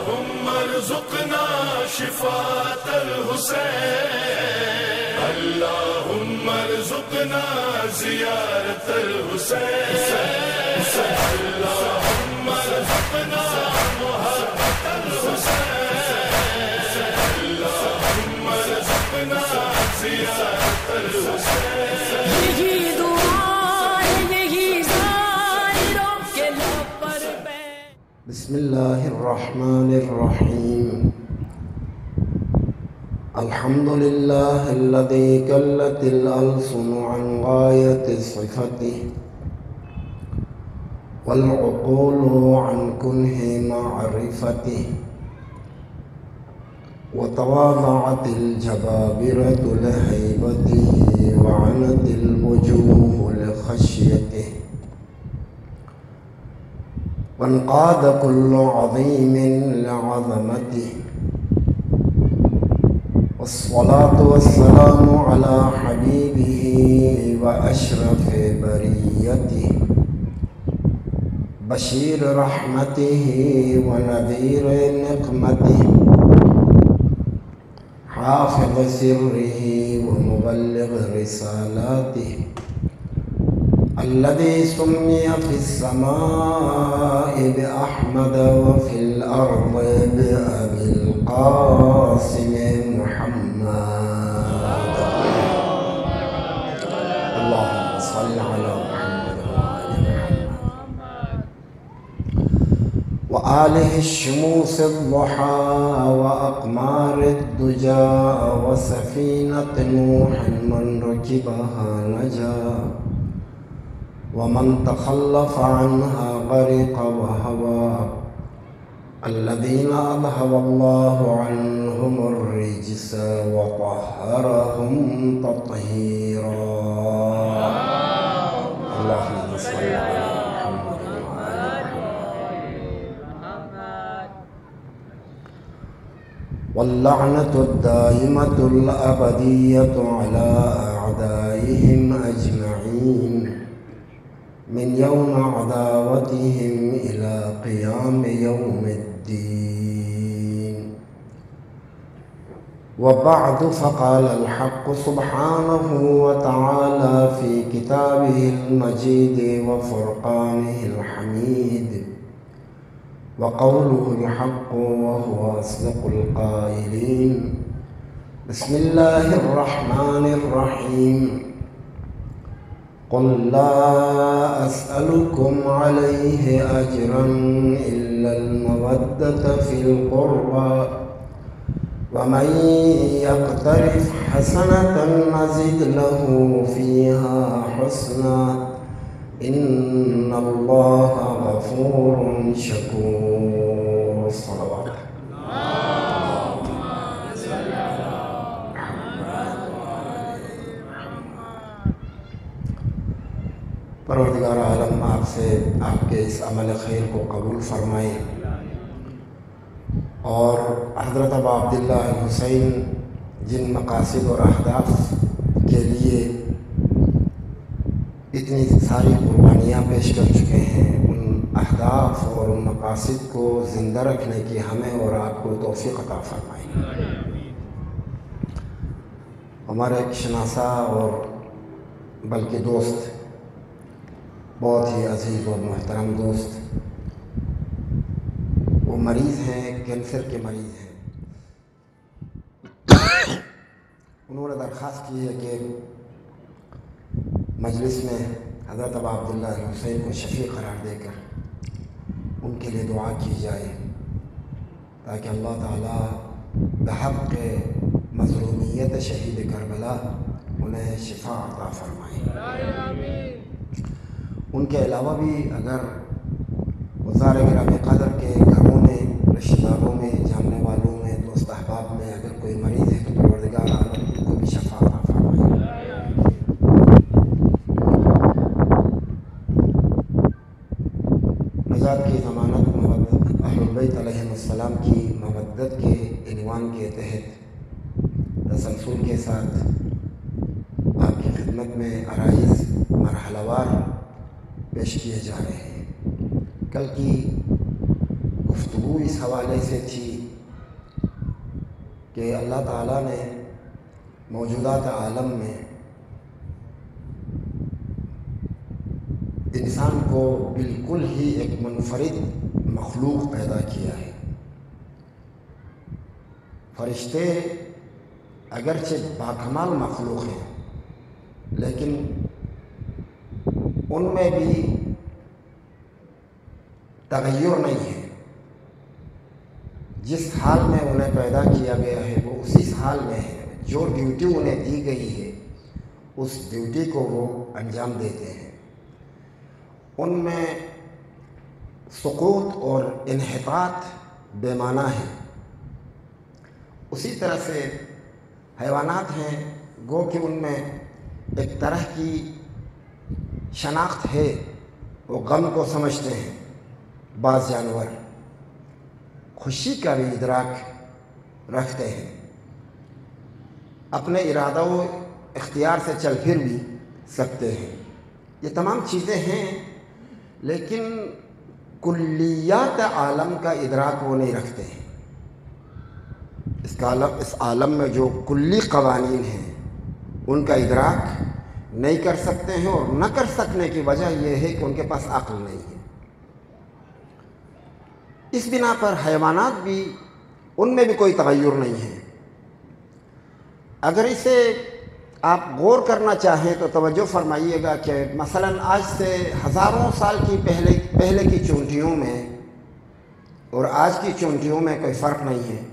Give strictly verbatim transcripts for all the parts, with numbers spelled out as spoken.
اللهم ارزقنا شفاة الحسين، اللهم ارزقنا زيارة الحسين، اللهم ارزقنا محبة الحسين، اللهم ارزقنا زيارة الحسين۔ یہی دعا یہی زائروں کے لب پر بے۔ بسم اللہ الرحمن الرحیم۔ الحمد للہ الذی کلت الألسن عن غایت صفته والعقول عن کنہ معرفته وتواضعت الجبابرة لہیبته وعنت الوجوه لخشیته وانقاد كل عظيم لعظمته والصلاة والسلام على حبيبه وأشرف بريته بشير رحمته ونذير نقمته حافظ سره ومبلغ رسالاته الذي سمي في السماء بأحمد وفي الأرض بأبي القاسم محمد اللهم صل على محمد وآل محمد وآله الشموس الضحى وأقمار الدجى وسفينة نوح من ركبها نجا ومن تخلف عنها غرق وهوى الذين أذهب الله عنهم الرجس وطهرهم تطهيرا اللهم صل على محمد وآل محمد واللعنة الدائمة الأبدية على أعدائهم أجمعين من يوم عداوتهم إلى قيام يوم الدين وبعد فقال الحق سبحانه وتعالى في كتابه المجيد وفرقانه الحميد وقوله الحق وهو أصدق القائلين بسم الله الرحمن الرحيم قل لا أسألكم عليه أجرا إلا المودة في القربى ومن يقترف حسنة نزد له فيها حسنا إن الله غفور شكور صلوات پروردگار عالم آپ سے آپ کے اس عمل خیر کو قبول فرمائے اور حضرت ابا عبداللہ الحسین جن مقاصد اور اہداف کے لیے اتنی ساری قربانیاں پیش کر چکے ہیں ان اہداف اور ان مقاصد کو زندہ رکھنے کی ہمیں اور آپ کو توفیق عطا فرمائے۔ ہمارے ایک شناسہ اور بلکہ دوست بہت ہی عزیز اور محترم دوست وہ مریض ہیں، کینسر کے مریض ہیں۔ انہوں نے درخواست کی ہے کہ مجلس میں حضرت ابا عبداللہ الحسین کو شفیع قرار دے کر ان کے لیے دعا کی جائے تاکہ اللہ تعالیٰ بحق مظلومیت شہید کربلا انہیں شفا عطا فرمائے۔ ان کے علاوہ بھی اگر وزار گرامی قدر کے گھروں میں، رشتہ داروں میں، جاننے والوں میں، دوست احباب میں اگر کوئی مریض ہے تو پروردگار عالم ان کو بھی شفا عطا فرمائے۔ نجات کی ضمانت محمد اہل البیت علیہ السلام کی مودت کے عنوان کے تحت تسلسل کے ساتھ آپ کی خدمت میں عرائض مرحلہ وار پیش کیے جا رہے ہیں۔ کل کی گفتگو اس حوالے سے تھی کہ اللہ تعالیٰ نے موجودات عالم میں انسان کو بالکل ہی ایک منفرد مخلوق پیدا کیا ہے۔ فرشتے اگرچہ باکمال مخلوق ہیں لیکن ان میں بھی تغیر نہیں ہے۔ جس حال میں انہیں پیدا کیا گیا ہے وہ اسی حال میں ہے۔ جو ڈیوٹی انہیں دی گئی ہے اس ڈیوٹی کو وہ انجام دیتے ہیں۔ ان میں سقوط اور انحطاط بے معنی ہے۔ اسی طرح سے حیوانات ہیں گو کہ ان میں ایک طرح کی شناخت ہے، وہ غم کو سمجھتے ہیں۔ بعض جانور خوشی کا بھی ادراک رکھتے ہیں، اپنے ارادہ و اختیار سے چل پھر بھی سکتے ہیں۔ یہ تمام چیزیں ہیں لیکن کلیات عالم کا ادراک وہ نہیں رکھتے ہیں۔ اس عالم اس عالم میں جو کلی قوانین ہیں ان کا ادراک نہیں کر سکتے ہیں، اور نہ کر سکنے کی وجہ یہ ہے کہ ان کے پاس عقل نہیں ہے۔ اس بنا پر حیوانات بھی، ان میں بھی کوئی تغیر نہیں ہے۔ اگر اسے آپ غور کرنا چاہیں تو توجہ فرمائیے گا کہ مثلاً آج سے ہزاروں سال کی پہلے پہلے کی چونٹیوں میں اور آج کی چونٹیوں میں کوئی فرق نہیں ہے۔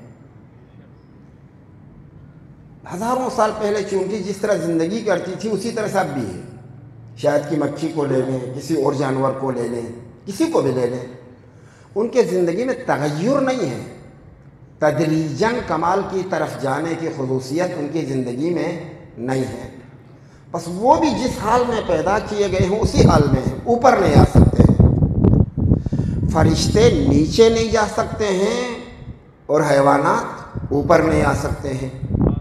ہزاروں سال پہلے چونٹی جس طرح زندگی کرتی تھی اسی طرح سے اب بھی ہے۔ شاید کی مکھی کو لے لیں، کسی اور جانور کو لے لیں، کسی کو بھی لے لیں، ان کے زندگی میں تغیر نہیں ہے۔ تدریجاً کمال کی طرف جانے کی خصوصیت ان کی زندگی میں نہیں ہے۔ بس وہ بھی جس حال میں پیدا کیے گئے ہیں اسی حال میں ہیں، اوپر نہیں آ سکتے ہیں۔ فرشتے نیچے نہیں جا سکتے ہیں اور حیوانات اوپر نہیں آ سکتے ہیں۔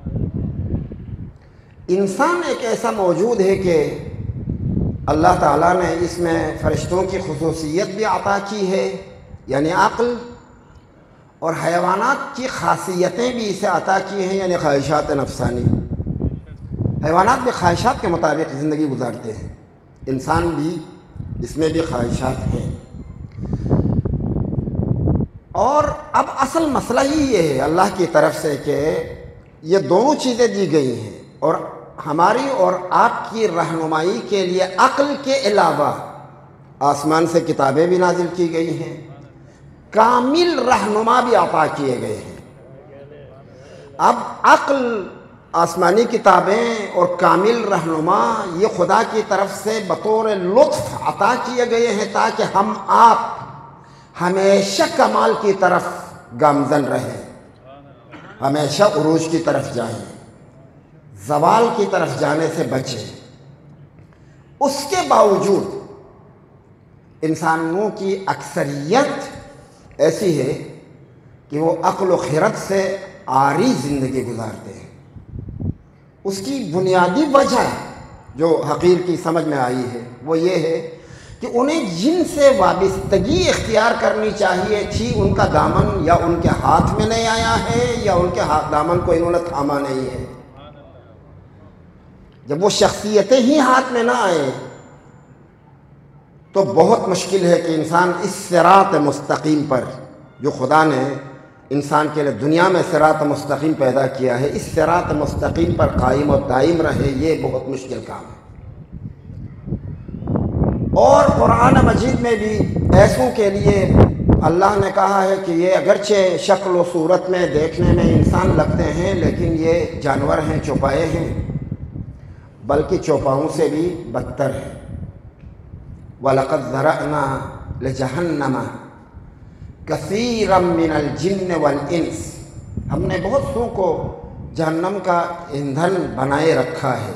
انسان ایک ایسا موجود ہے کہ اللہ تعالیٰ نے اس میں فرشتوں کی خصوصیت بھی عطا کی ہے، یعنی عقل، اور حیوانات کی خاصیتیں بھی اسے عطا کی ہیں، یعنی خواہشات نفسانی۔ حیوانات بھی خواہشات کے مطابق زندگی گزارتے ہیں، انسان بھی اس میں بھی خواہشات ہیں۔ اور اب اصل مسئلہ ہی یہ ہے اللہ کی طرف سے کہ یہ دونوں چیزیں دی گئی ہیں، اور ہماری اور آپ کی رہنمائی کے لیے عقل کے علاوہ آسمان سے کتابیں بھی نازل کی گئی ہیں، کامل رہنما بھی عطا کیے گئے ہیں۔ اب عقل، آسمانی کتابیں اور کامل رہنما یہ خدا کی طرف سے بطور لطف عطا کیے گئے ہیں تاکہ ہم آپ ہمیشہ کمال کی طرف گامزن رہیں، ہمیشہ عروج کی طرف جائیں، زوال کی طرف جانے سے بچیں۔ اس کے باوجود انسانوں کی اکثریت ایسی ہے کہ وہ عقل و خرد سے عاری زندگی گزارتے ہیں۔ اس کی بنیادی وجہ جو حقیر کی سمجھ میں آئی ہے وہ یہ ہے کہ انہیں جن سے وابستگی اختیار کرنی چاہیے تھی ان کا دامن یا ان کے ہاتھ میں نہیں آیا ہے، یا ان کے ہاتھ دامن کو انہوں نے تھاما نہیں ہے۔ جب وہ شخصیتیں ہی ہاتھ میں نہ آئیں تو بہت مشکل ہے کہ انسان اس صراط مستقیم پر، جو خدا نے انسان کے لیے دنیا میں صراط مستقیم پیدا کیا ہے، اس صراط مستقیم پر قائم و دائم رہے، یہ بہت مشکل کام ہے۔ اور قرآن مجید میں بھی ایسوں کے لیے اللہ نے کہا ہے کہ یہ اگرچہ شکل و صورت میں دیکھنے میں انسان لگتے ہیں لیکن یہ جانور ہیں، چوپائے ہیں، بلکہ چوپاؤں سے بھی بدتر ہیں۔ وَلَقَدْ ذَرَأْنَا لِجَهَنَّمَ كَثِيرًا مِنَ الْجِنِّ وَالْإِنسِ، ہم نے بہت سو کو جہنم کا ایندھن بنائے رکھا ہے،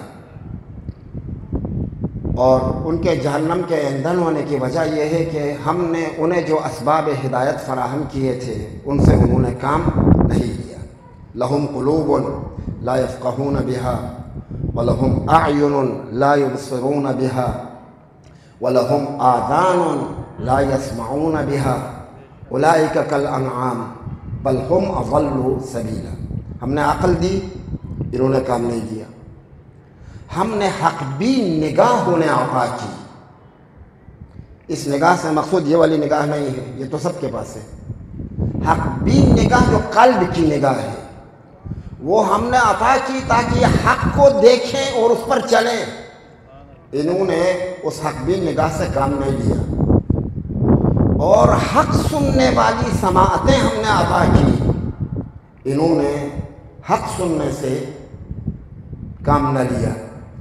اور ان کے جہنم کے ایندھن ہونے کی وجہ یہ ہے کہ ہم نے انہیں جو اسباب ہدایت فراہم کیے تھے ان سے انہوں نے کام نہیں لیا۔ لَهُمْ قُلُوبٌ لَا يَفْقَهُونَ بِهَا وَلَهُمْ أَعْيُنٌ لَا يُبْصِرُونَ بِهَا وَلَهُمْ آذَانٌ لَا يَسْمَعُونَ بِهَا उलाइक कल अनआम बल हुम अज़ल्लु सबीला। हमने अक़ल दी, इन्होंने काम नहीं दिया। हमने हक़ भी निगाह उन्हें अता की। इस निगाह से मकसूद ये वाली निगाह नहीं है, ये तो सबके पास है। हक़ भी निगाह जो कल्ब की निगाह है वो हमने अता की ताकि हक़ को देखें और उस पर चलें। इन्होंने उस हक़ भी निगाह से काम नहीं लिया और हक़ सुनने वाली समाअतें हमने अता की, इन्होंने हक़ सुनने से काम न लिया।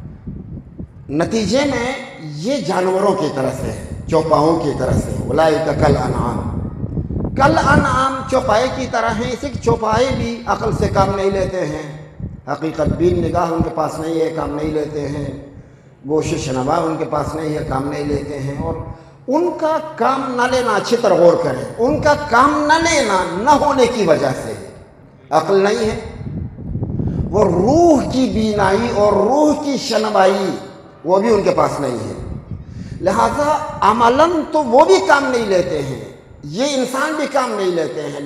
नतीजे में ये जानवरों की तरह से है, चौपाओं की तरह से। उलाइक कल अनआम, कल अनआम चौपाए की तरह हैं। इसी चौपाए भी अक़ल से काम नहीं लेते हैं, हकीकत भी निगाह उनके पास नहीं है, काम नहीं लेते हैं। गोश शनवा उनके पास नहीं है, काम नहीं लेते हैं। और उनका काम न लेना, अच्छी तरह गौर करें, उनका काम न लेना न होने की वजह से अक़ल नहीं है। वो रूह की बीनाई और रूह की शनवाई वो भी उनके पास नहीं है। लिहाजा अमलन तो वो भी काम नहीं लेते हैं, ये इंसान भी काम नहीं लेते हैं,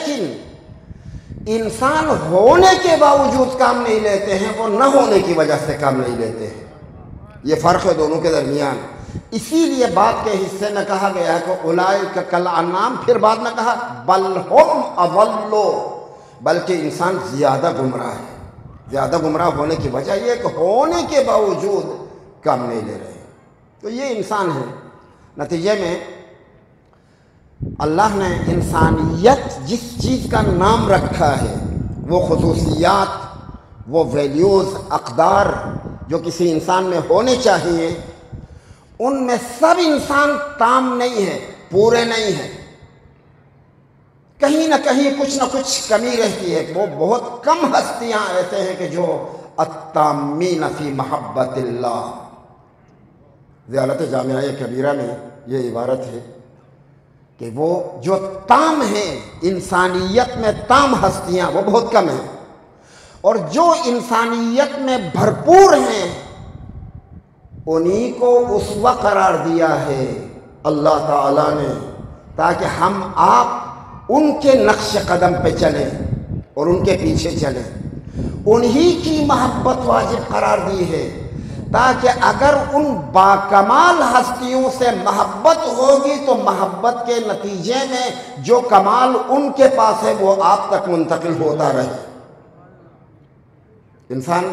लेकिन इंसान होने के बावजूद काम नहीं लेते हैं, वो न होने की वजह से काम नहीं लेते हैं। ये फ़र्क है दोनों के दरमियान। इसीलिए बात के हिस्से में कहा गया है कि उलाइक कल अनआम, फिर बाद में कहा बल हुम अज़ल्लु, बल्कि इंसान ज़्यादा गुमराह है। ज़्यादा गुमराह होने की वजह यह कि होने के बावजूद काम नहीं ले रहे। तो ये इंसान है। नतीजे में अल्लाह ने इंसानियत जिस चीज़ का नाम रखा है, वो खुसूसियात, वो वैल्यूज़, अक़दार जो किसी इंसान में होने चाहिए, उनमें सब इंसान ताम नहीं है, पूरे नहीं है। कहीं ना कहीं कुछ ना कुछ कमी रहती है। वो बहुत कम हस्तियाँ ऐसे हैं कि जो अत्तामीन फ़ी महब्बतिल्लाह। ज़ियारत जामिया कबीरा में ये इबारत है कि वो जो ताम हैं, इंसानियत में ताम हस्तियाँ वो बहुत कम हैं, और जो इंसानियत में भरपूर हैं उन्हीं को उसवा करार दिया है अल्लाह ताला ने, ताकि हम आप उनके नक्श कदम पे चलें और उनके पीछे चलें। उन्हीं की मोहब्बत वाजिब करार दी है, ताकि अगर उन बाकमाल हस्तियों से मोहब्बत होगी तो मोहब्बत के नतीजे में जो कमाल उनके पास है वो आप तक मुंतकिल होता रहे। इंसान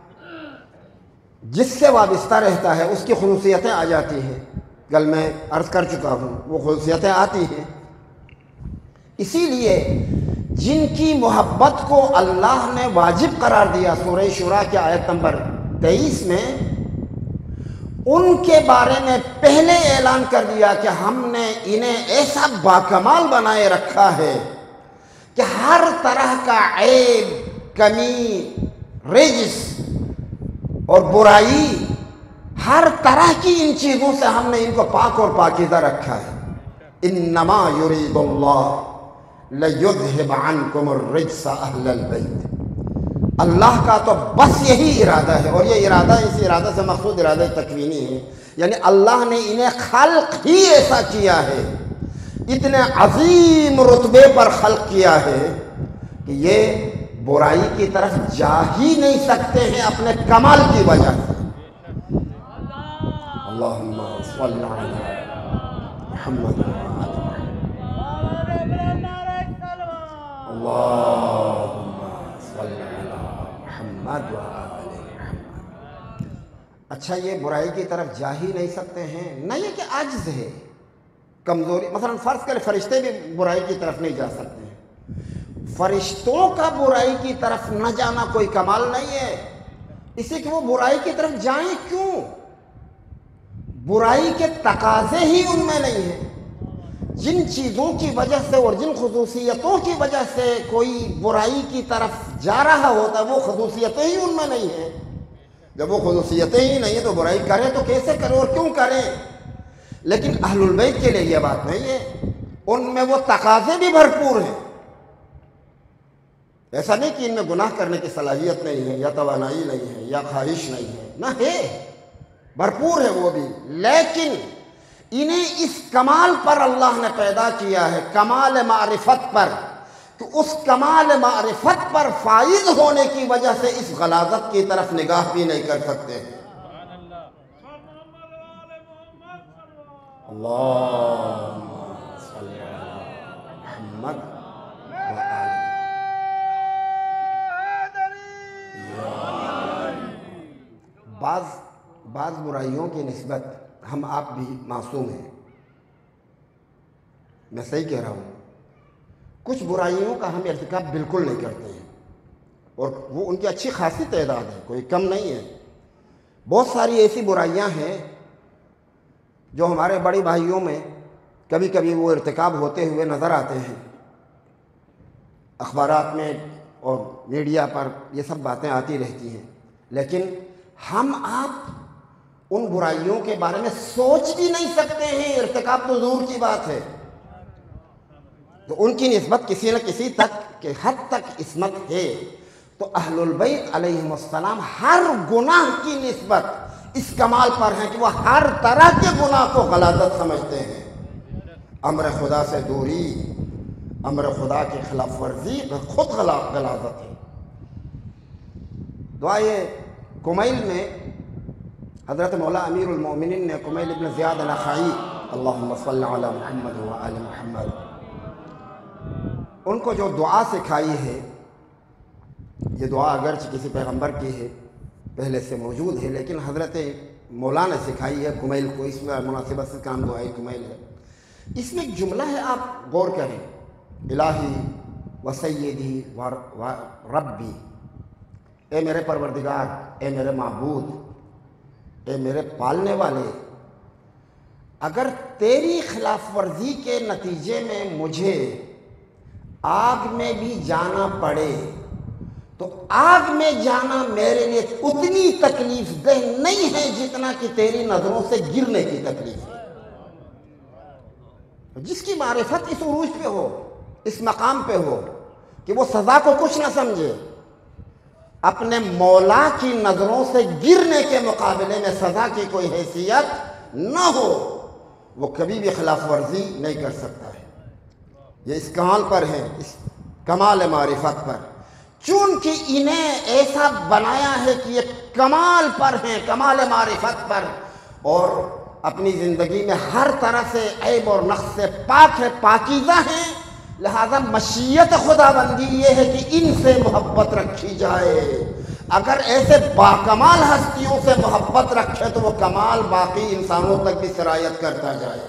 जिससे वाबस्ता रहता है उसकी खुसूसियतें आ जाती हैं। कल मैं अर्ज़ कर चुका हूँ, वो खुसूसियतें आती हैं। इसीलिए जिनकी मोहब्बत को अल्लाह ने वाजिब करार दिया सूरह शुरा के आयत नंबर तेईस में, उनके बारे में पहले ऐलान कर दिया कि हमने इन्हें ऐसा बाकमाल बनाए रखा है कि हर तरह का ऐब, कमी, रिज्स और बुराई, हर तरह की इन चीज़ों से हमने इनको पाक और पाकीज़ा रखा है। इन्नमा युरीदुल्लाह लयुज़हिब अन्कुमुर रिज्स अहलल बैत। अल्लाह का तो बस यही इरादा है, और ये इरादा, इस इरादा से मक़सूद इरादा तकवीनी है, यानी अल्लाह ने इन्हें खल्क़ ही ऐसा किया है, इतने अजीम रुतबे पर खल्क़ किया है कि ये बुराई की तरफ जा ही नहीं सकते हैं अपने कमाल की वजह से। अल्लाहुम्मा सल्ली अला मुहम्मद अल्लाहुम्मा सल्ली अला मुहम्मद व आले मुहम्मद। अच्छा, ये बुराई की तरफ जा ही नहीं सकते हैं, न ये कि आजिज़ है, कमज़ोरी। मसलन फ़र्ज़ करें फरिश्ते भी बुराई की तरफ नहीं जा सकते हैं। फरिश्तों का बुराई की तरफ न जाना कोई कमाल नहीं है, इसी कि वो बुराई की तरफ जाएं क्यों? बुराई के तकाजे ही उनमें नहीं है। जिन चीज़ों की वजह से और जिन खुसूसियतों की वजह से कोई बुराई की तरफ जा रहा होता है, वो खुसूसियतें ही उनमें नहीं है। जब वो खुसूसियतें ही नहीं है तो बुराई करें तो कैसे करें और क्यों करें? लेकिन अहलुल बैत के लिए यह बात नहीं है, उनमें वो तकाजे भी भरपूर हैं। ऐसा नहीं कि इनमें गुनाह करने की सलाहियत नहीं है, या तवानाई नहीं है, या ख्वाहिश नहीं है, ना है, भरपूर है वो भी। लेकिन انہیں اس کمال پر اللہ نے پیدا کیا ہے، کمال معرفت پر، کہ اس کمال معرفت پر فائز ہونے کی وجہ سے اس غلاظت کی طرف نگاہ بھی نہیں کر سکتے ہیں۔ اللہم صلی علی محمد وآلہ۔ بعض بعض برائیوں کی نسبت ہم آپ بھی معصوم ہیں، میں صحیح کہہ رہا ہوں، کچھ برائیوں کا ہم ارتکاب بالکل نہیں کرتے ہیں، اور وہ ان کی اچھی خاصی تعداد ہے، کوئی کم نہیں ہے۔ بہت ساری ایسی برائیاں ہیں جو ہمارے بڑے بھائیوں میں کبھی کبھی وہ ارتکاب ہوتے ہوئے نظر آتے ہیں، اخبارات میں اور میڈیا پر یہ سب باتیں آتی رہتی ہیں، لیکن ہم آپ ان برائیوں کے بارے میں سوچ بھی نہیں سکتے ہیں، ارتکاب تو دور کی بات ہے۔ تو ان کی نسبت کسی نہ کسی تک کہ حد تک عصمت ہے۔ تو اہل البیت علیہم السلام ہر گناہ کی نسبت اس کمال پر ہیں کہ وہ ہر طرح کے گناہ کو غلاظت سمجھتے ہیں۔ امر خدا سے دوری، امر خدا کی خلاف ورزی خود غلاظت ہے۔ دعائے کمیل میں حضرت مولا امیر المومنین نے کمیل ابن زیاد نخعی، اللہم صلی علی محمد وآل محمد، ان کو جو دعا سکھائی ہے، یہ دعا اگرچہ کسی پیغمبر کی ہے، پہلے سے موجود ہے، لیکن حضرت مولا نے سکھائی ہے کمیل کو، اس میں مناسبت سے کام دعائے کمیل ہے۔ اس میں ایک جملہ ہے، آپ غور کریں، الہی و سیدی و ربی، اے میرے پروردگار، اے میرے معبود، اے میرے پالنے والے، اگر تیری خلاف ورزی کے نتیجے میں مجھے آگ میں بھی جانا پڑے تو آگ میں جانا میرے لیے اتنی تکلیف دہ نہیں ہے جتنا کہ تیری نظروں سے گرنے کی تکلیف ہے۔ جس کی معرفت اس عروج پہ ہو، اس مقام پہ ہو کہ وہ سزا کو کچھ نہ سمجھے، اپنے مولا کی نظروں سے گرنے کے مقابلے میں سزا کی کوئی حیثیت نہ ہو، وہ کبھی بھی خلاف ورزی نہیں کر سکتا ہے۔ یہ اس کمال پر ہے، اس کمال معرفت پر، چونکہ انہیں ایسا بنایا ہے کہ یہ کمال پر ہیں، کمال معرفت پر، اور اپنی زندگی میں ہر طرح سے عیب اور نقص سے پاک ہے، پاکیزہ ہیں، لہذا مشیت خدا بندی یہ ہے کہ ان سے محبت رکھی جائے۔ اگر ایسے باکمال ہستیوں سے محبت رکھے تو وہ کمال باقی انسانوں تک بھی سرایت کرتا جائے۔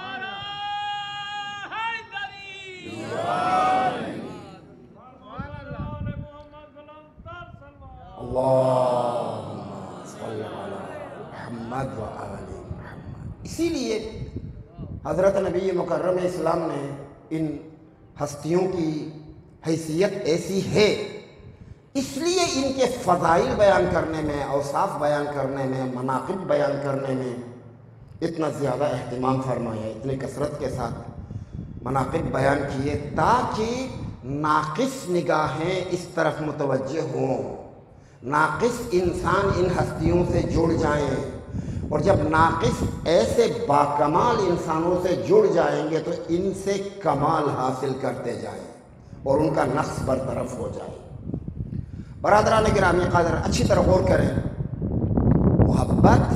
اللہم صلی علی محمد وآل محمد۔ اسی لیے حضرت نبی مکرم اسلام نے ان ہستیوں کی حیثیت ایسی ہے، اس لیے ان کے فضائل بیان کرنے میں، اوصاف بیان کرنے میں، مناقب بیان کرنے میں اتنا زیادہ اہتمام فرمایا، اتنی کثرت کے ساتھ مناقب بیان کیے تاکہ ناقص نگاہیں اس طرف متوجہ ہوں، ناقص انسان ان ہستیوں سے جڑ جائیں، اور جب ناقص ایسے باکمال انسانوں سے جڑ جائیں گے تو ان سے کمال حاصل کرتے جائیں اور ان کا نقص برطرف ہو جائے۔ برادران گرامی قدر، اچھی طرح غور کریں، محبت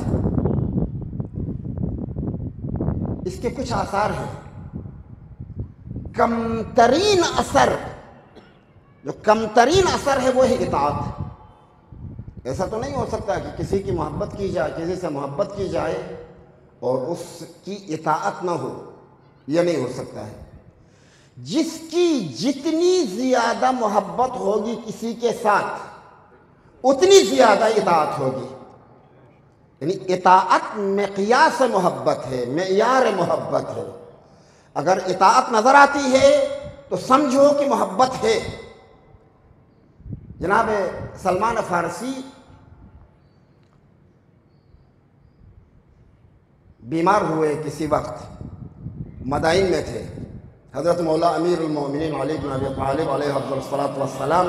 اس کے کچھ آثار ہیں۔ کم ترین اثر، جو کم ترین اثر ہے وہ ہے اطاعت۔ ایسا تو نہیں ہو سکتا کہ کسی کی محبت کی جائے، کسی سے محبت کی جائے اور اس کی اطاعت نہ ہو، یہ نہیں ہو سکتا ہے۔ جس کی جتنی زیادہ محبت ہوگی کسی کے ساتھ اتنی زیادہ اطاعت ہوگی، یعنی اطاعت مقیاس محبت ہے، معیار محبت ہے۔ اگر اطاعت نظر آتی ہے تو سمجھو کہ محبت ہے۔ جناب سلمان فارسی بیمار ہوئے، کسی وقت مدائن میں تھے، حضرت مولا امیر المومنین علی بن ابی طالب علیہ افضل الصلاۃ والسلام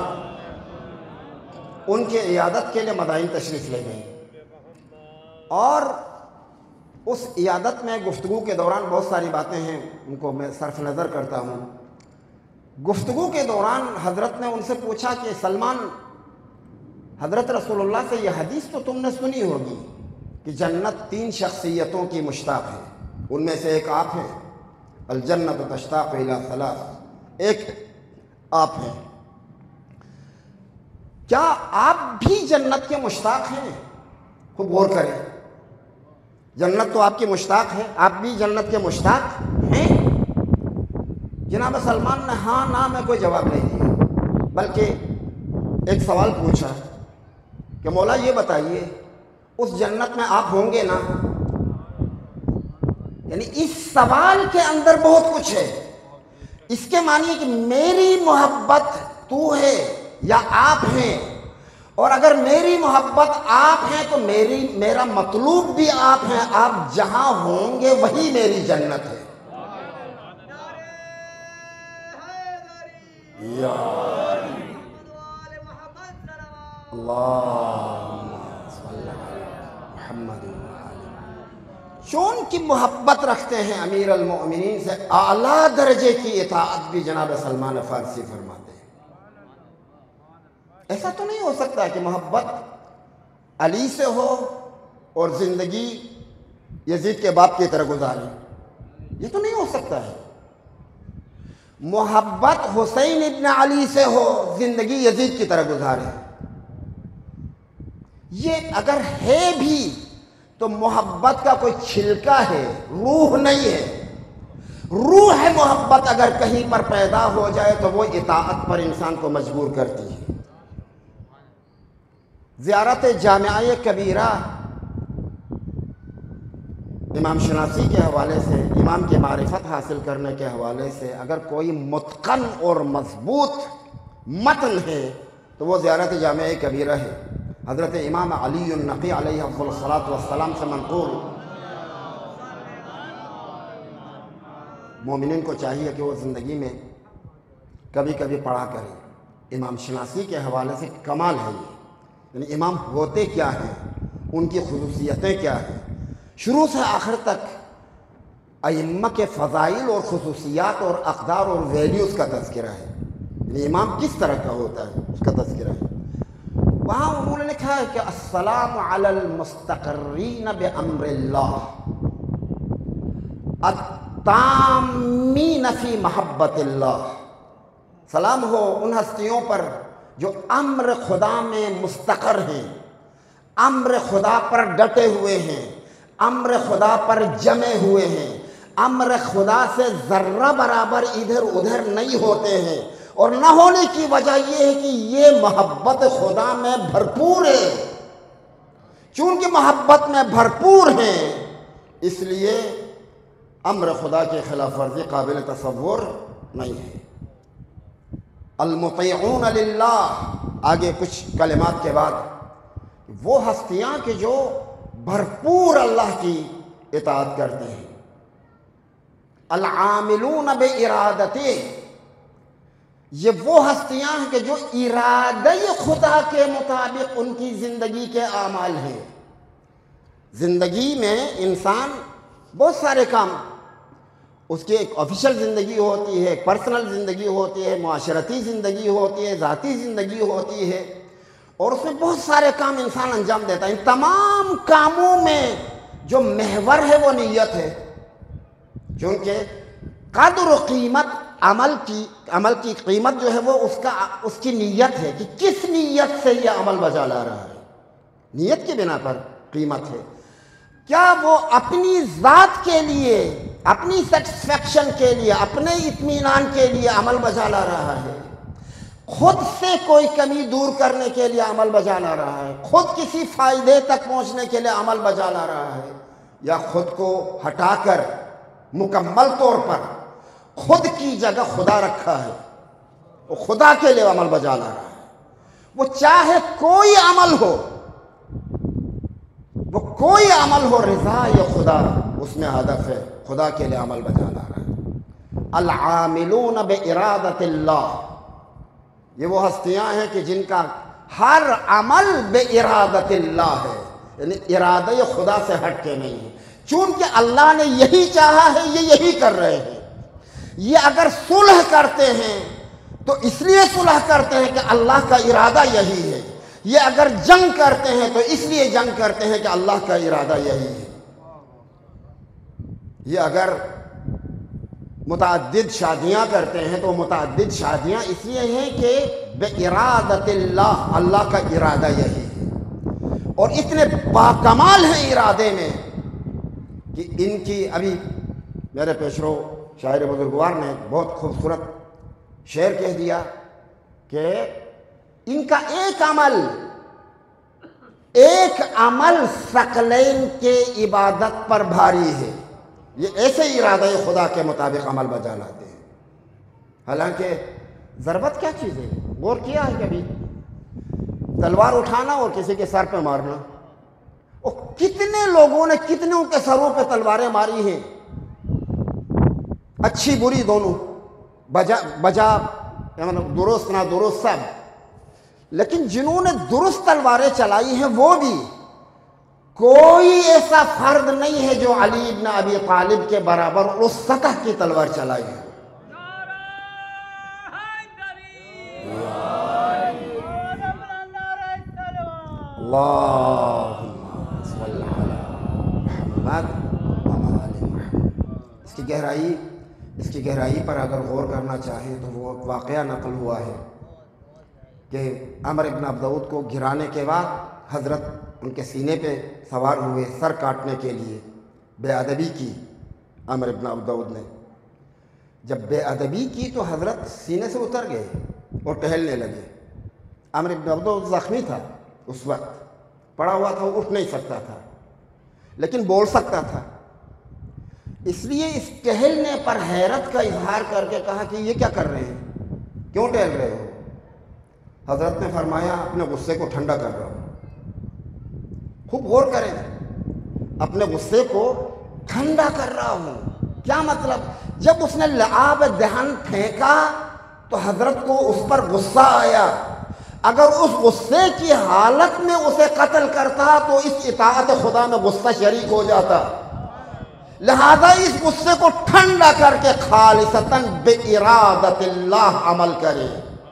ان کے عیادت کے لیے مدائن تشریف لے گئے، اور اس عیادت میں گفتگو کے دوران بہت ساری باتیں ہیں، ان کو میں صرف نظر کرتا ہوں۔ گفتگو کے دوران حضرت نے ان سے پوچھا کہ سلمان، حضرت رسول اللہ سے یہ حدیث تو تم نے سنی ہوگی کہ جنت تین شخصیتوں کی مشتاق ہے، ان میں سے ایک آپ ہیں، الجنت تشتاق الی ثلاث، ایک آپ ہیں، کیا آپ بھی جنت کے مشتاق ہیں؟ خوب غور کریں، جنت تو آپ کی مشتاق ہے، آپ بھی جنت کے مشتاق ہیں؟ جناب سلمان نے ہاں نہ میں کوئی جواب نہیں دیا، بلکہ ایک سوال پوچھا کہ مولا یہ بتائیے اس جنت میں آپ ہوں گے نا؟ یعنی اس سوال کے اندر بہت کچھ ہے، اس کے معنی ہے کہ میری محبت تو ہے یا آپ ہیں، اور اگر میری محبت آپ ہیں تو میری میرا مطلوب بھی آپ ہیں، آپ جہاں ہوں گے وہی میری جنت ہے۔ یا اللہم صلی علی محمد، چون کی محبت رکھتے ہیں امیر المؤمنین سے، اعلیٰ درجے کی اطاعت بھی جناب سلمان فارسی فرماتے ہیں۔ ایسا تو نہیں ہو سکتا کہ محبت علی سے ہو اور زندگی یزید کے باپ کی طرح گزارے، یہ تو نہیں ہو سکتا ہے۔ محبت حسین ابن علی سے ہو، زندگی یزید کی طرح گزارے، یہ اگر ہے بھی تو محبت کا کوئی چھلکا ہے، روح نہیں ہے۔ روح محبت اگر کہیں پر پیدا ہو جائے تو وہ اطاعت پر انسان کو مجبور کرتی ہے۔ زیارت جامعہ کبیرہ امام شناسی کے حوالے سے، امام کی معرفت حاصل کرنے کے حوالے سے اگر کوئی متقن اور مضبوط متن ہے تو وہ زیارت جامعہ کبیرہ ہے۔ حضرت امام علی النقی علیہ الصلاۃ والسلام سے منقول، مومنین کو چاہیے کہ وہ زندگی میں کبھی کبھی پڑھا کریں۔ امام شناسی کے حوالے سے کمال ہے یہ، یعنی امام ہوتے کیا ہیں، ان کی خصوصیتیں کیا ہیں، شروع سے آخر تک ائمہ کے فضائل اور خصوصیات اور اقدار اور ویلیوز کا تذکرہ ہے، یعنی امام کس طرح کا ہوتا ہے اس کا تذکرہ ہے۔ وہاں انہوں نے لکھا ہے کہ السلام علی المستقرین بامر اللہ التامین فی محبت اللہ، سلام ہو ان ہستیوں پر جو امر خدا میں مستقر ہیں، امر خدا پر ڈٹے ہوئے ہیں، امر خدا پر جمے ہوئے ہیں، امر خدا سے ذرہ برابر ادھر ادھر نہیں ہوتے ہیں، اور نہ ہونے کی وجہ یہ ہے کہ یہ محبت خدا میں بھرپور ہے۔ چونکہ محبت میں بھرپور ہیں اس لیے امر خدا کے خلاف ورزی قابل تصور نہیں ہے۔ المطیعون للہ، آگے کچھ کلمات کے بعد وہ ہستیاں کہ جو بھرپور اللہ کی اطاعت کرتے ہیں۔ العاملون بارادتہ، یہ وہ ہستیاں ہیں کہ جو ارادہ خدا کے مطابق ان کی زندگی کے اعمال ہیں۔ زندگی میں انسان بہت سارے کام، اس کی ایک آفیشل زندگی ہوتی ہے، ایک پرسنل زندگی ہوتی ہے، معاشرتی زندگی ہوتی ہے، ذاتی زندگی ہوتی ہے، اور اس میں بہت سارے کام انسان انجام دیتا ہے۔ ان تمام کاموں میں جو محور ہے وہ نیت ہے، چونکہ قدر و قیمت عمل کی عمل کی قیمت جو ہے وہ اس کا اس کی نیت ہے کہ کس نیت سے یہ عمل بجا لا رہا ہے، نیت کی بنا پر قیمت ہے۔ کیا وہ اپنی ذات کے لیے، اپنی سیٹسفیکشن کے لیے، اپنے اطمینان کے لیے عمل بجا لا رہا ہے، خود سے کوئی کمی دور کرنے کے لیے عمل بجا لا رہا ہے، خود کسی فائدے تک پہنچنے کے لیے عمل بجا لا رہا ہے، یا خود کو ہٹا کر مکمل طور پر خود کی جگہ خدا رکھا ہے، وہ خدا کے لیے عمل بجا لا رہا ہے۔ وہ چاہے کوئی عمل ہو، وہ کوئی عمل ہو، رضا یا خدا اس میں ہدف ہے، خدا کے لیے عمل بجا لا رہا ہے۔ العاملون بارادۃ اللہ، یہ وہ ہستیاں ہیں کہ جن کا ہر عمل بارادۃ اللہ ہے، یعنی ارادہ خدا سے ہٹ کے نہیں ہے۔ چونکہ اللہ نے یہی چاہا ہے یہ یہی کر رہے ہیں. یہ اگر صلح کرتے ہیں تو اس لیے صلح کرتے ہیں کہ اللہ کا ارادہ یہی ہے. یہ اگر جنگ کرتے ہیں تو اس لیے جنگ کرتے ہیں کہ اللہ کا ارادہ یہی ہے. یہ اگر متعدد شادیاں کرتے ہیں تو متعدد شادیاں اس لیے ہیں کہ بے ارادت اللہ، اللہ کا ارادہ یہی ہے. اور اتنے باکمال ہیں ارادے میں کہ ان کی، ابھی میرے پیشرو شاعر بزرگوار نے بہت خوبصورت شعر کہہ دیا کہ ان کا ایک عمل ایک عمل ثقلین کے عبادت پر بھاری ہے. یہ ایسے ارادہ خدا کے مطابق عمل بجا لاتے ہیں. حالانکہ ضربت کیا چیز ہے؟ غور کیا ہے کبھی؟ تلوار اٹھانا اور کسی کے سر پہ مارنا. اور کتنے لوگوں نے کتنوں کے سروں پہ تلواریں ماری ہیں، اچھی بری دونوں، بجا بجا درست نہ درست سب. لیکن جنہوں نے درست تلواریں چلائی ہیں وہ بھی کوئی ایسا فرد نہیں ہے جو علی ابن ابی طالب کے برابر اس سطح کی تلوار چلائی ہے. اللہم صلی علی محمد وآل محمد. اس کی گہرائی اس کی گہرائی پر اگر غور کرنا چاہیں تو وہ واقعہ نقل ہوا ہے کہ عمر ابن عبدود کو گرانے کے بعد حضرت ان کے سینے پہ سوار ہوئے سر کاٹنے کے لیے. بے ادبی کی عمر ابن عبدود نے. جب بے ادبی کی تو حضرت سینے سے اتر گئے اور ٹہلنے لگے. عمر ابن عبدود زخمی تھا، اس وقت پڑا ہوا تھا، وہ اٹھ نہیں سکتا تھا لیکن بول سکتا تھا. اس لیے اس ٹہلنے پر حیرت کا اظہار کر کے کہا کہ یہ کیا کر رہے ہیں، کیوں ٹہل رہے ہو؟ حضرت نے فرمایا اپنے غصے کو ٹھنڈا کر رہا ہوں. خوب غور کریں، اپنے غصے کو ٹھنڈا کر رہا ہوں. کیا مطلب؟ جب اس نے لعاب دہن پھینکا تو حضرت کو اس پر غصہ آیا. اگر اس غصے کی حالت میں اسے قتل کرتا تو اس اطاعت خدا میں غصہ شریک ہو جاتا. لہذا اس غصے کو ٹھنڈا کر کے خالصتاً بے ارادت اللہ عمل کرے.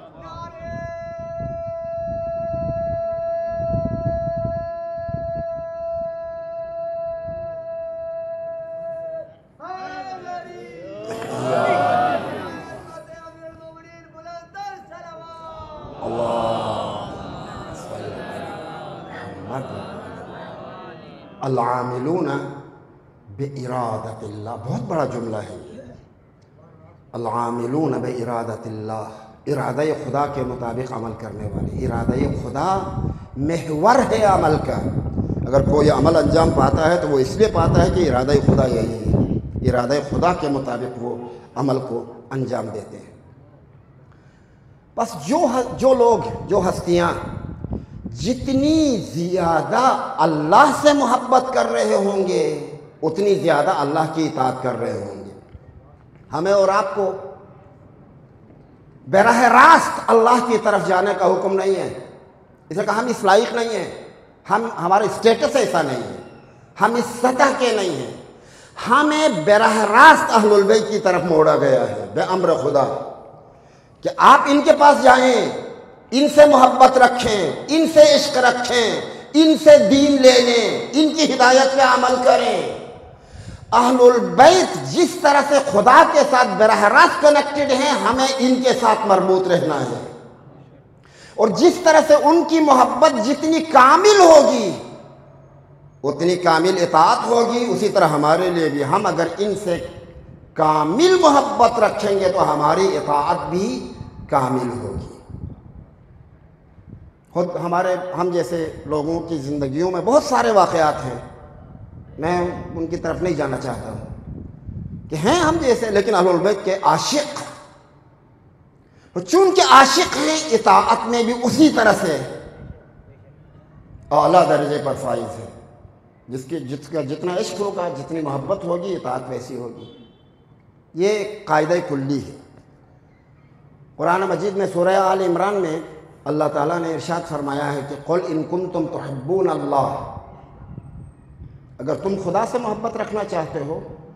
العاملون بِإِرَادَةِ اللہ، بہت بڑا جملہ ہے. العاملون بِإِرَادَةِ اللہ، ارادہ خدا کے مطابق عمل کرنے والے. ارادہ خدا محور ہے عمل کا. اگر کوئی عمل انجام پاتا ہے تو وہ اس لیے پاتا ہے کہ ارادہ خدا یہی ہے. ارادہ خدا کے مطابق وہ عمل کو انجام دیتے ہیں. بس جو جو لوگ، جو ہستیاں جتنی زیادہ اللہ سے محبت کر رہے ہوں گے اتنی زیادہ اللہ کی اطاعت کر رہے ہوں گے. ہمیں اور آپ کو براہ راست اللہ کی طرف جانے کا حکم نہیں ہے. اسے کہا ہم اس لائق نہیں ہیں، ہم ہمارا اسٹیٹس ایسا نہیں ہے، ہم اس سطح کے نہیں ہیں. ہمیں براہ راست اہل البیت کی طرف موڑا گیا ہے بے امر خدا کہ آپ ان کے پاس جائیں، ان سے محبت رکھیں، ان سے عشق رکھیں، ان سے دین لے لیں، ان کی ہدایت پہ عمل کریں. اہل البیت جس طرح سے خدا کے ساتھ براہ راست کنیکٹڈ ہیں ہمیں ان کے ساتھ مربوط رہنا ہے. اور جس طرح سے ان کی محبت جتنی کامل ہوگی اتنی کامل اطاعت ہوگی. اسی طرح ہمارے لیے بھی ہم اگر ان سے کامل محبت رکھیں گے تو ہماری اطاعت بھی کامل ہوگی. خود ہمارے ہم جیسے لوگوں کی زندگیوں میں بہت سارے واقعات ہیں، میں ان کی طرف نہیں جانا چاہتا ہوں کہ ہیں ہم جیسے، لیکن اہل البیت کے عاشق، چونکہ عاشق ہیں اطاعت میں بھی اسی طرح سے اعلیٰ درجے پر فائز ہے. جس کے جس کا جتنا عشق ہوگا، جتنی محبت ہوگی، اطاعت ویسی ہوگی. یہ قاعدہ کلی ہے. قرآن مجید میں سورہ آل عمران میں اللہ تعالیٰ نے ارشاد فرمایا ہے کہ قل ان کنتم تحبون اللہ، اگر تم خدا سے محبت رکھنا چاہتے ہو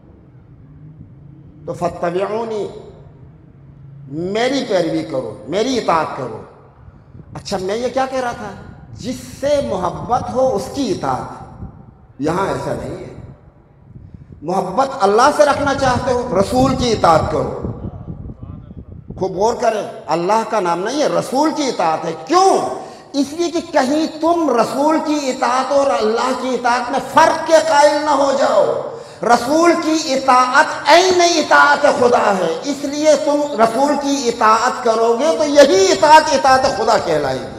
تو فاتبعونی، میری پیروی کرو، میری اطاعت کرو۔ اچھا میں یہ کیا کہہ رہا تھا، جس سے محبت ہو اس کی اطاعت، یہاں ایسا نہیں ہے۔ محبت اللہ سے رکھنا چاہتے ہو، رسول کی اطاعت کرو۔ خوب غور کریں، اللہ کا نام نہیں ہے، رسول کی اطاعت ہے۔ کیوں؟ اس لیے کہ کہیں تم رسول کی اطاعت اور اللہ کی اطاعت میں فرق کے قائل نہ ہو جاؤ۔ رسول کی اطاعت عین اطاعت خدا ہے، اس لیے تم رسول کی اطاعت کرو گے تو یہی اطاعت اطاعت خدا کہلائے گی۔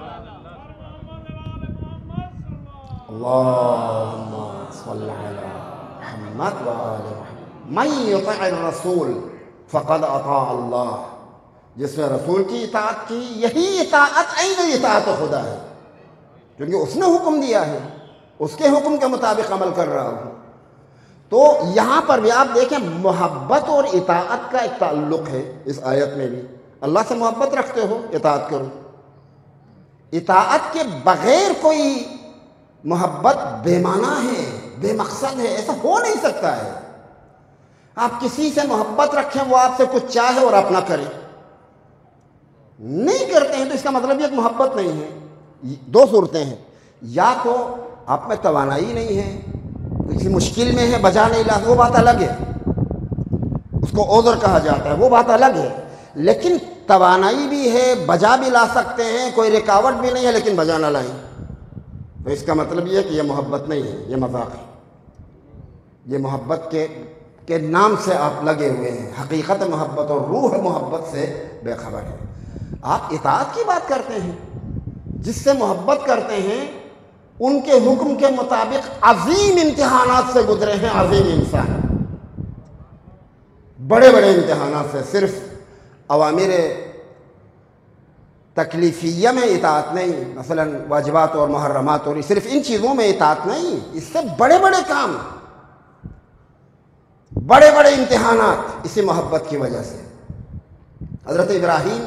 اللہم صلی علی محمد و آل محمد۔ من یطع الرسول فقد اطاع اللہ، جس نے رسول کی اطاعت کی یہی اطاعت عین اطاعت خدا ہے، کیونکہ اس نے حکم دیا ہے، اس کے حکم کے مطابق عمل کر رہا ہوں۔ تو یہاں پر بھی آپ دیکھیں محبت اور اطاعت کا ایک تعلق ہے، اس آیت میں بھی اللہ سے محبت رکھتے ہو اطاعت کرو۔ اطاعت کے بغیر کوئی محبت بے معنی ہے، بے مقصد ہے، ایسا ہو نہیں سکتا ہے۔ آپ کسی سے محبت رکھیں، وہ آپ سے کچھ چاہے اور آپ نہ کریں، نہیں کرتے ہیں تو اس کا مطلب یہ کہ محبت نہیں ہے۔ دو صورتیں ہیں، یا تو آپ میں توانائی نہیں ہے، کسی مشکل میں ہے بجا نہیں لا، وہ بات الگ ہے، اس کو عذر کہا جاتا ہے، وہ بات الگ ہے۔ لیکن توانائی بھی ہے، بجا بھی لا سکتے ہیں، کوئی رکاوٹ بھی نہیں ہے لیکن بجا نہ لائیں، تو اس کا مطلب یہ ہے کہ یہ محبت نہیں ہے، یہ مذاق ہے۔ یہ محبت کے کے نام سے آپ لگے ہوئے ہیں، حقیقت محبت اور روح محبت سے بے خبر ہے۔ آپ اطاعت کی بات کرتے ہیں، جس سے محبت کرتے ہیں ان کے حکم کے مطابق عظیم امتحانات سے گزرے ہیں عظیم انسان، بڑے بڑے امتحانات سے، صرف اوامر تکلیفیہ میں اطاعت نہیں، مثلا واجبات اور محرمات اور صرف ان چیزوں میں اطاعت نہیں، اس سے بڑے بڑے کام، بڑے بڑے امتحانات اسی محبت کی وجہ سے۔ حضرت ابراہیم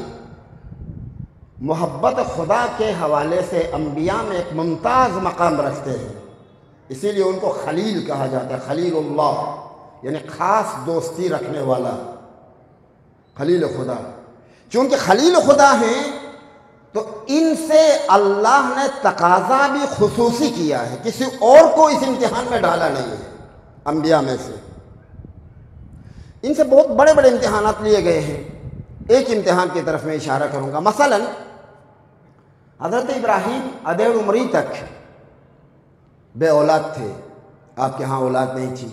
محبت خدا کے حوالے سے انبیاء میں ایک ممتاز مقام رکھتے ہیں، اسی لیے ان کو خلیل کہا جاتا ہے، خلیل اللہ، یعنی خاص دوستی رکھنے والا، خلیل خدا۔ چونکہ خلیل خدا ہیں تو ان سے اللہ نے تقاضا بھی خصوصی کیا ہے، کسی اور کو اس امتحان میں ڈالا نہیں ہے انبیاء میں سے۔ ان سے بہت بڑے بڑے امتحانات لیے گئے ہیں۔ ایک امتحان کی طرف میں اشارہ کروں گا، مثلا حضرت ابراہیم ادھیڑ عمری تک بے اولاد تھے، آپ کے ہاں اولاد نہیں تھی،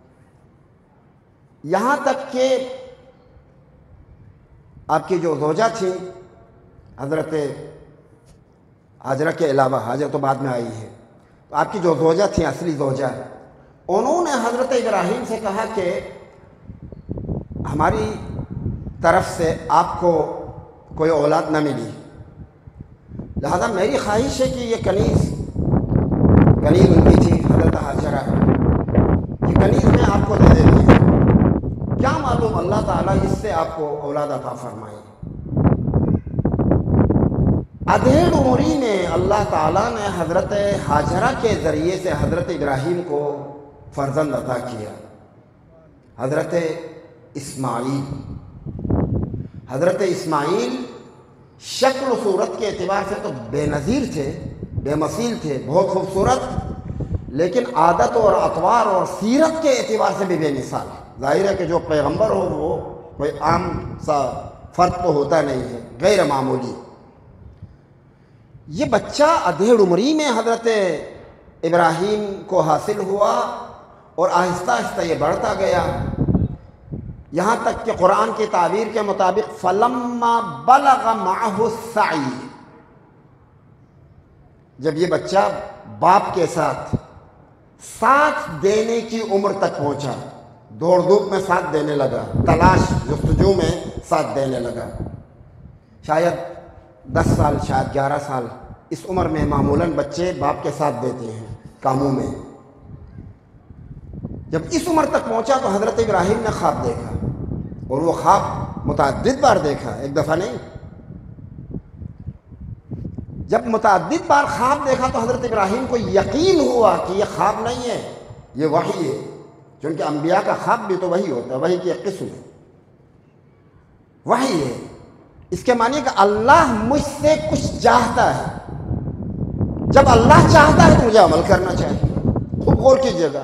یہاں تک کہ آپ کی جو زوجہ تھیں حضرت ہاجرہ کے علاوہ، ہاجرہ تو بعد میں آئی ہے، تو آپ کی جو زوجہ تھیں اصلی زوجہ، انہوں نے حضرت ابراہیم سے کہا کہ ہماری طرف سے آپ کو کوئی اولاد نہ ملی، لہذا میری خواہش ہے کہ یہ کنیز، کنیز ان کی تھی حضرت ہاجرہ، یہ کنیز میں آپ کو دے دیتی ہوں، کیا معلوم اللہ تعالیٰ اس سے آپ کو اولاد عطا فرمائے۔ ادھیڑ عمری میں اللہ تعالیٰ نے حضرت ہاجرہ کے ذریعے سے حضرت ابراہیم کو فرزند عطا کیا، حضرت اسماعیل۔ حضرت اسماعیل شکل و صورت کے اعتبار سے تو بے نظیر تھے، بے مثیل تھے، بہت خوبصورت، لیکن عادت اور اطوار اور سیرت کے اعتبار سے بھی بے مثال۔ ظاہر ہے کہ جو پیغمبر ہو وہ کوئی عام سا فرق تو ہوتا نہیں ہے، غیر معمولی۔ یہ بچہ ادھیڑ عمری میں حضرت ابراہیم کو حاصل ہوا اور آہستہ آہستہ یہ بڑھتا گیا، یہاں تک کہ قرآن کی تعبیر کے مطابق فلما بلغ معہ السعی، جب یہ بچہ باپ کے ساتھ ساتھ دینے کی عمر تک پہنچا، دوڑ دھوپ میں ساتھ دینے لگا، تلاش جستجو میں ساتھ دینے لگا، شاید دس سال شاید گیارہ سال، اس عمر میں معمولاً بچے باپ کے ساتھ دیتے ہیں کاموں میں۔ جب اس عمر تک پہنچا تو حضرت ابراہیم نے خواب دیکھا، اور وہ خواب متعدد بار دیکھا، ایک دفعہ نہیں۔ جب متعدد بار خواب دیکھا تو حضرت ابراہیم کو یقین ہوا کہ یہ خواب نہیں ہے، یہ وحی ہے، چونکہ انبیاء کا خواب بھی تو وہی ہوتا ہے، وحی کی ایک قسم ہے، وحی ہے۔ اس کے معنی کہ اللہ مجھ سے کچھ چاہتا ہے، جب اللہ چاہتا ہے تو مجھے عمل کرنا چاہیے۔ خوب غور کیجیے گا،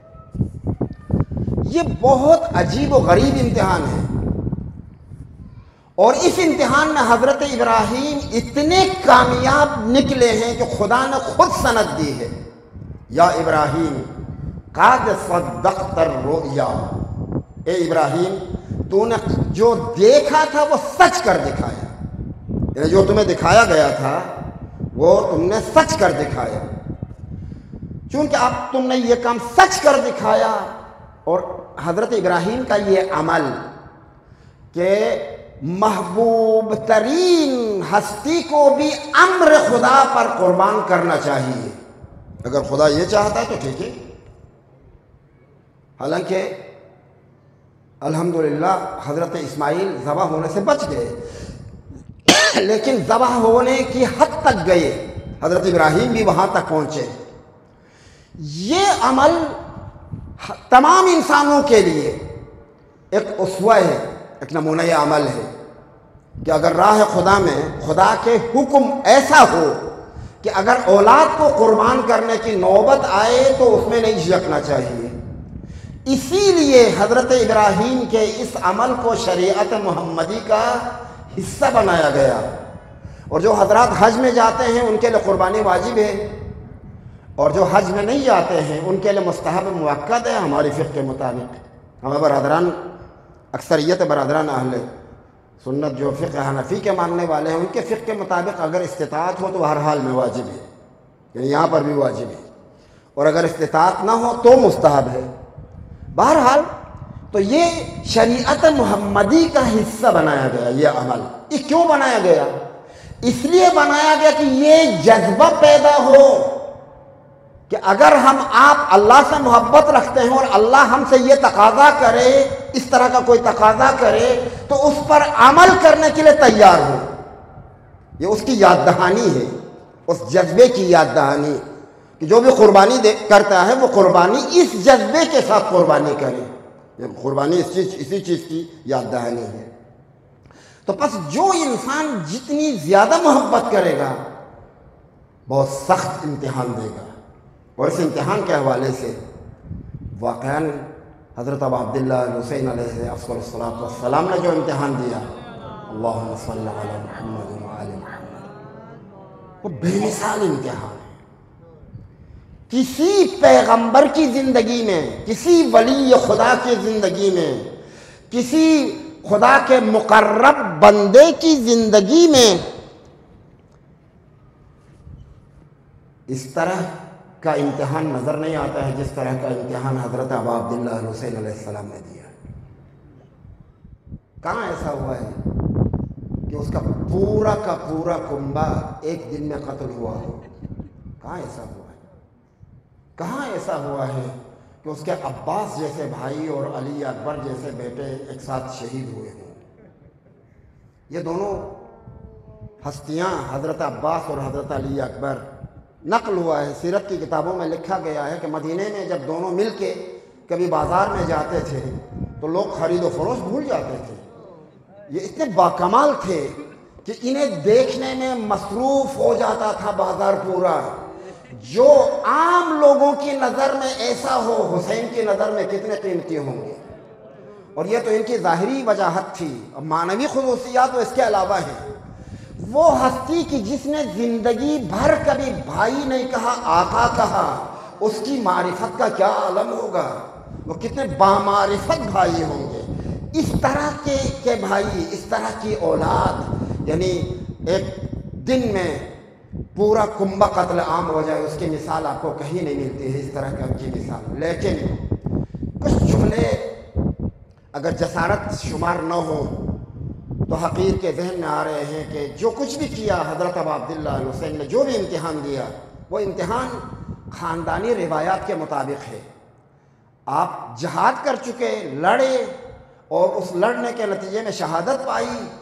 یہ بہت عجیب و غریب امتحان ہے، اور اس امتحان میں حضرت ابراہیم اتنے کامیاب نکلے ہیں کہ خدا نے خود سند دی ہے، یا ابراہیم قد صدقت الرؤیا، اے ابراہیم تو نے جو دیکھا تھا وہ سچ کر دکھایا، یعنی جو تمہیں دکھایا گیا تھا وہ تم نے سچ کر دکھایا۔ چونکہ اب تم نے یہ کام سچ کر دکھایا، اور حضرت ابراہیم کا یہ عمل کہ محبوب ترین ہستی کو بھی امر خدا پر قربان کرنا چاہیے، اگر خدا یہ چاہتا ہے تو ٹھیک ہے۔ حالانکہ الحمدللہ حضرت اسماعیل ذبح ہونے سے بچ گئے، لیکن ذبح ہونے کی حد تک گئے، حضرت ابراہیم بھی وہاں تک پہنچے۔ یہ عمل تمام انسانوں کے لیے ایک اسوہ ہے، ایک نمونہ عمل ہے کہ اگر راہ خدا میں خدا کے حکم ایسا ہو کہ اگر اولاد کو قربان کرنے کی نوبت آئے تو اس میں نہیں جھجکنا چاہیے۔ اسی لیے حضرت ابراہیم کے اس عمل کو شریعت محمدی کا حصہ بنایا گیا، اور جو حضرات حج میں جاتے ہیں ان کے لیے قربانی واجب ہے، اور جو حج میں نہیں جاتے ہیں ان کے لیے مستحب مؤکد ہے ہماری فقہ کے مطابق۔ ہمیں برادران، اکثریت برادران اہل سنت جو فقہ حنفی کے ماننے والے ہیں، ان کے فقہ کے مطابق اگر استطاعت ہو تو ہر حال میں واجب ہے، یعنی یہاں پر بھی واجب ہے، اور اگر استطاعت نہ ہو تو مستحب ہے۔ بہرحال تو یہ شریعت محمدی کا حصہ بنایا گیا یہ عمل۔ یہ کیوں بنایا گیا؟ اس لیے بنایا گیا کہ یہ جذبہ پیدا ہو کہ اگر ہم آپ اللہ سے محبت رکھتے ہیں اور اللہ ہم سے یہ تقاضا کرے، اس طرح کا کوئی تقاضا کرے تو اس پر عمل کرنے کے لیے تیار ہو۔ یہ اس کی یاد دہانی ہے، اس جذبے کی یاد دہانی کہ جو بھی قربانی دے کرتا ہے وہ قربانی اس جذبے کے ساتھ قربانی کرے۔ یہ قربانی اس چیز اسی چیز کی یاد دہانی ہے۔ تو پس جو انسان جتنی زیادہ محبت کرے گا بہت سخت امتحان دے گا، اور اس امتحان کے حوالے سے واقعاً حضرت ابو عبداللہ حسین علیہ الصلوۃ والسلام نے جو امتحان دیا، اللہم صلی علی محمد وعلی محمد، وہ بے مثال امتحان ہے۔ کسی پیغمبر کی زندگی میں، کسی ولی خدا کی زندگی میں، کسی خدا کے مقرب بندے کی زندگی میں اس طرح کا امتحان نظر نہیں آتا ہے جس طرح کا امتحان حضرت ابو عبداللہ حسین علیہ السلام نے دیا۔ کہاں ایسا ہوا ہے کہ اس کا پورا کا پورا کنبہ ایک دن میں قتل ہوا ہو؟ کہاں ایسا ہوا ہے؟ کہاں ایسا ہوا ہے کہ اس کے عباس جیسے بھائی اور علی اکبر جیسے بیٹے ایک ساتھ شہید ہوئے ہوں؟ یہ دونوں ہستیاں حضرت عباس اور حضرت علی اکبر، نقل ہوا ہے، سیرت کی کتابوں میں لکھا گیا ہے کہ مدینے میں جب دونوں مل کے کبھی بازار میں جاتے تھے تو لوگ خرید و فروخت بھول جاتے تھے۔ یہ اتنے باکمال تھے کہ انہیں دیکھنے میں مصروف ہو جاتا تھا بازار پورا۔ جو عام لوگوں کی نظر میں ایسا ہو، حسین کی نظر میں کتنے قیمتی ہوں گے۔ اور یہ تو ان کی ظاہری وجاہت تھی، اور معنوی خصوصیات تو اس کے علاوہ ہیں۔ وہ ہستی کی جس نے زندگی بھر کبھی بھائی نہیں کہا، آقا کہا، اس کی معرفت کا کیا عالم ہوگا، وہ کتنے بامعرفت بھائی ہوں گے۔ اس طرح کے کے بھائی، اس طرح کی اولاد، یعنی ایک دن میں پورا کنبہ قتل عام ہو جائے، اس کی مثال آپ کو کہیں نہیں ملتی ہے، اس طرح کا کی مثال۔ لیکن کچھ جملے اگر جسارت شمار نہ ہو تو حقیر کے ذہن میں آ رہے ہیں کہ جو کچھ بھی کیا حضرت ابو عبداللہ حسین نے، جو بھی امتحان دیا، وہ امتحان خاندانی روایات کے مطابق ہے۔ آپ جہاد کر چکے، لڑے، اور اس لڑنے کے نتیجے میں شہادت پائی،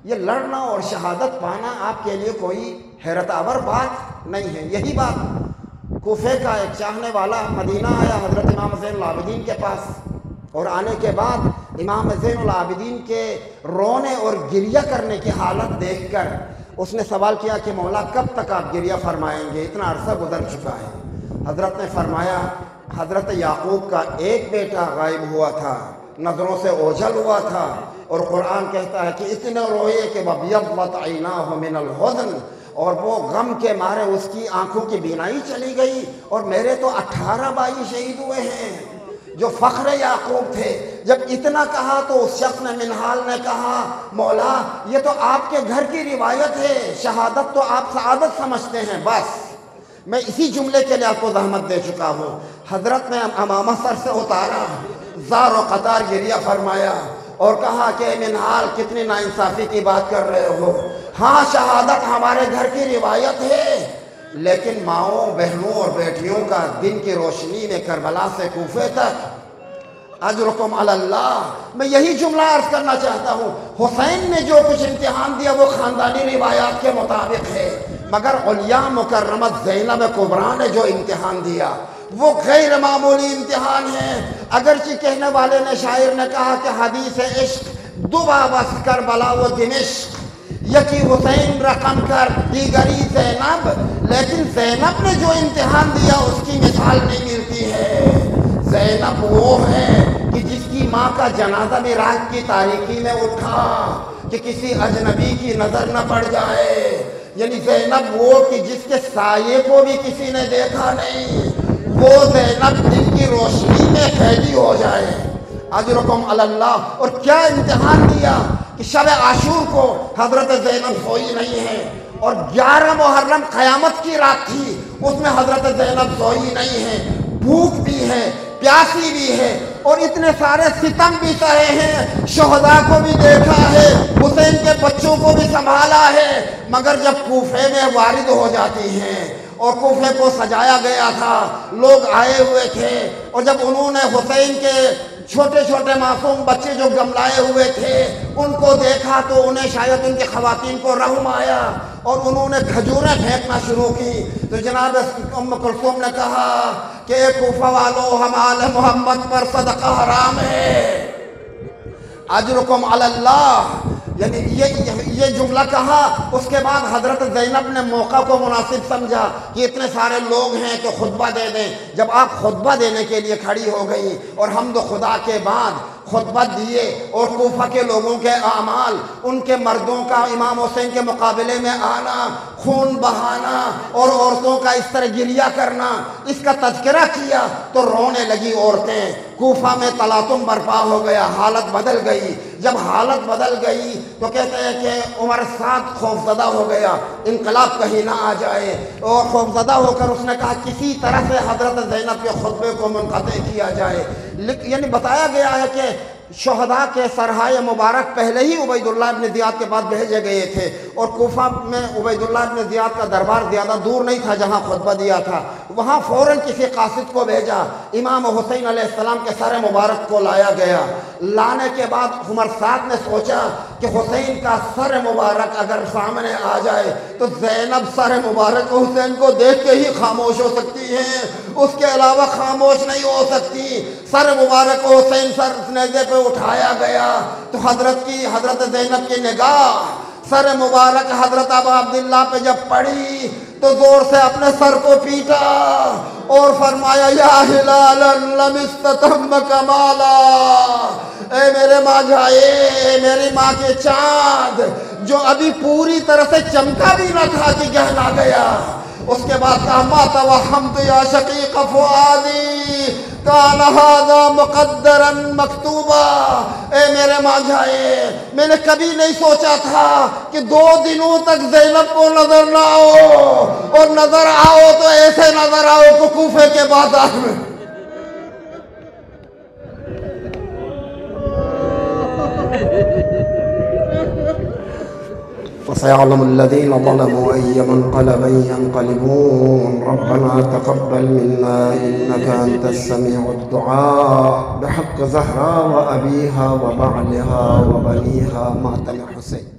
یہ لڑنا اور شہادت پانا آپ کے لیے کوئی حیرت آور بات نہیں ہے۔ یہی بات کوفے کا ایک چاہنے والا مدینہ آیا حضرت امام زین العابدین کے پاس، اور آنے کے بعد امام زین العابدین کے رونے اور گریہ کرنے کی حالت دیکھ کر اس نے سوال کیا کہ مولا کب تک آپ گریہ فرمائیں گے، اتنا عرصہ گزر چکا ہے۔ حضرت نے فرمایا حضرت یعقوب کا ایک بیٹا غائب ہوا تھا، نظروں سے اوجھل ہوا تھا، اور قرآن کہتا ہے کہ اتنے روئے کہ وَبْيَضَّتْ عَيْنَاهُ مِنَ الْحُزْنِ، اور وہ غم کے مارے اس کی آنکھوں کی بینائی چلی گئی، اور میرے تو اٹھارہ بھائی شہید ہوئے ہیں جو فخر یعقوب تھے۔ جب اتنا کہا تو اس شخص نے منحال نے کہا مولا یہ تو آپ کے گھر کی روایت ہے، شہادت تو آپ سعادت سمجھتے ہیں، بس میں اسی جملے کے لیے آپ کو زحمت دے چکا ہوں۔ حضرت نے امامہ سر سے اتارا، زار و قطار گریہ فرمایا اور کہا کہ منحال کتنی ناانصافی کی بات کر رہے ہو، ہاں شہادت ہمارے گھر کی روایت ہے، لیکن ماؤں بہنوں اور بیٹیوں کا دن کی روشنی میں کربلا سے کوفے تک اجرکم علی اللہ۔ میں یہی جملہ عرض کرنا چاہتا ہوں، حسین نے جو کچھ امتحان دیا وہ خاندانی روایات کے مطابق ہے، مگر علیا مکرمت زینب کبریٰ نے جو امتحان دیا وہ غیر معمولی امتحان ہے۔ اگرچہ کہنے والے نے شاعر نے کہا کہ حدیث عشق دبا بس کربلا و دمشق، یکی حسین رقم کر دیگری زینب، لیکن زینب نے جو امتحان دیا اس کی مثال نہیں ملتی ہے۔ زینب وہ ہے کہ جس کی ماں کا جنازہ بھی رات کی تاریکی میں اٹھا کہ کسی اجنبی کی نظر نہ پڑ جائے، یعنی زینب وہ کہ جس کے سائے کو بھی کسی نے دیکھا نہیں، وہ زینب دن کی روشنی میں قیدی ہو جائے۔ اجرکم علی اللہ۔ اور کیا امتحان دیا کہ شب عاشور کو حضرت زینب سوئی نہیں ہے، اور گیارہ محرم قیامت کی رات تھی، اس میں حضرت زینب سوئی نہیں ہے، بھوک بھی ہے، پیاسی بھی ہے، اور اتنے سارے ستم بھی سہے ہیں، شہداء کو بھی دیکھا ہے، حسین کے بچوں کو بھی سنبھالا ہے، مگر جب کوفے میں وارد ہو جاتی ہیں اور کوفے کو سجایا گیا تھا، لوگ آئے ہوئے تھے، اور جب انہوں نے حسین کے چھوٹے چھوٹے معصوم بچے جو گملائے ہوئے تھے ان کو دیکھا تو انہیں شاید ان کی خواتین کو رحم آیا، اور انہوں نے کھجوریں پھینکنا شروع کی۔ تو جناب ام کلثوم نے کہا کہ اے کوفہ والو، ہم آل محمد پر صدقہ حرام ہے، اجرکم علی اللہ۔ یعنی یہ یہ جملہ کہا، اس کے بعد حضرت زینب نے موقع کو مناسب سمجھا کہ اتنے سارے لوگ ہیں کہ خطبہ دے دیں۔ جب آپ خطبہ دینے کے لیے کھڑی ہو گئی اور حمد خدا کے بعد خطبہ دیے، اور کوفہ کے لوگوں کے اعمال، ان کے مردوں کا امام حسین کے مقابلے میں آنا، خون بہانا اور عورتوں کا اس طرح گریہ کرنا، اس کا تذکرہ کیا تو رونے لگی عورتیں۔ کوفہ میں تلاطم برپا ہو گیا، حالت بدل گئی۔ جب حالت بدل گئی تو کہتے ہیں کہ عمر سعد خوفزدہ ہو گیا، انقلاب کہیں نہ آ جائے، اور خوفزدہ ہو کر اس نے کہا کسی طرح سے حضرت زینب کے خطبے کو منقطع کیا جائے۔ یعنی بتایا گیا ہے کہ شہداء کے سرحائے مبارک پہلے ہی عبید اللہ ابن زیاد کے پاس بھیجے گئے تھے، اور کوفہ میں عبید اللہ ابن زیاد کا دربار زیادہ دور نہیں تھا جہاں خطبہ دیا تھا، وہاں فوراً کسی قاصد کو بھیجا، امام حسین علیہ السلام کے سر مبارک کو لایا گیا۔ لانے کے بعد عمر سعد نے سوچا کہ حسین کا سر مبارک اگر سامنے آ جائے تو زینب سر مبارک حسین کو دیکھ کے ہی خاموش ہو سکتی ہیں، اس کے علاوہ خاموش نہیں ہو سکتی۔ سر مبارک حسین سر نیزے پہ اٹھایا گیا تو حضرت کی حضرت زینب کی نگاہ سر مبارک حضرت ابا عبداللہ پہ جب پڑی تو زور سے اپنے سر کو پیٹا اور فرمایا یا ہلالا لم استتم کمالا، اے میرے ماں جائے، اے میری ماں کے چاند جو ابھی پوری طرح سے چمکا بھی نہ تھا کہ گہنا گیا۔ اس کے بعد کہا ما توہمت یا شقیق فؤادی کان ھذا مقدرا مکتوبا، اے میرے ماں جائے، میں نے کبھی نہیں سوچا تھا کہ دو دنوں تک زینب کو نظر نہ آؤ، اور نظر آؤ تو ایسے نظر آؤ کہ کوفے کے بازار میں۔ فسيعلم الذين ظلموا أي منقلب ينقلبون ربنا تقبل منا إنك أنت السميع الدعاء بحق زهراء وأبيها وبعلها وبنيها ماتم حسين.